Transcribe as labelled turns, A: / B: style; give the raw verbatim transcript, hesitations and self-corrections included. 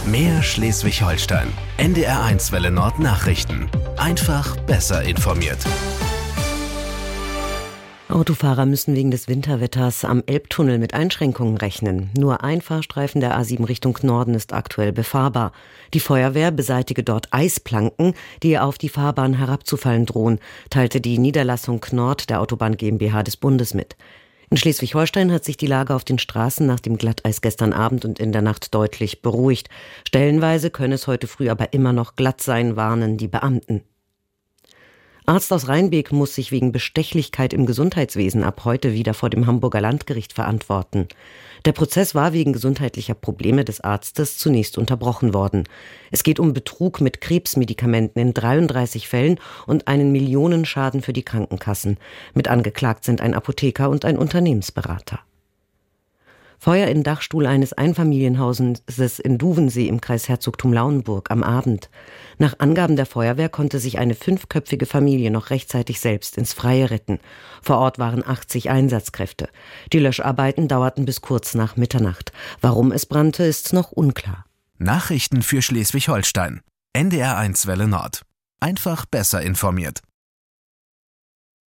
A: Mehr Schleswig-Holstein. N D R eins Welle Nord Nachrichten. Einfach besser informiert.
B: Autofahrer müssen wegen des Winterwetters am Elbtunnel mit Einschränkungen rechnen. Nur ein Fahrstreifen der A sieben Richtung Norden ist aktuell befahrbar. Die Feuerwehr beseitige dort Eisplanken, die auf die Fahrbahn herabzufallen drohen, teilte die Niederlassung Nord der Autobahn GmbH des Bundes mit. In Schleswig-Holstein hat sich die Lage auf den Straßen nach dem Glatteis gestern Abend und in der Nacht deutlich beruhigt. Stellenweise könne es heute früh aber immer noch glatt sein, warnen die Beamten. Arzt aus Rheinbeek muss sich wegen Bestechlichkeit im Gesundheitswesen ab heute wieder vor dem Hamburger Landgericht verantworten. Der Prozess war wegen gesundheitlicher Probleme des Arztes zunächst unterbrochen worden. Es geht um Betrug mit Krebsmedikamenten in dreiunddreißig Fällen und einen Millionenschaden für die Krankenkassen. Mit angeklagt sind ein Apotheker und ein Unternehmensberater. Feuer im Dachstuhl eines Einfamilienhauses in Duvensee im Kreis Herzogtum Lauenburg am Abend. Nach Angaben der Feuerwehr konnte sich eine fünfköpfige Familie noch rechtzeitig selbst ins Freie retten. Vor Ort waren achtzig Einsatzkräfte. Die Löscharbeiten dauerten bis kurz nach Mitternacht. Warum es brannte, ist noch unklar.
A: Nachrichten für Schleswig-Holstein. N D R eins Welle Nord. Einfach besser informiert.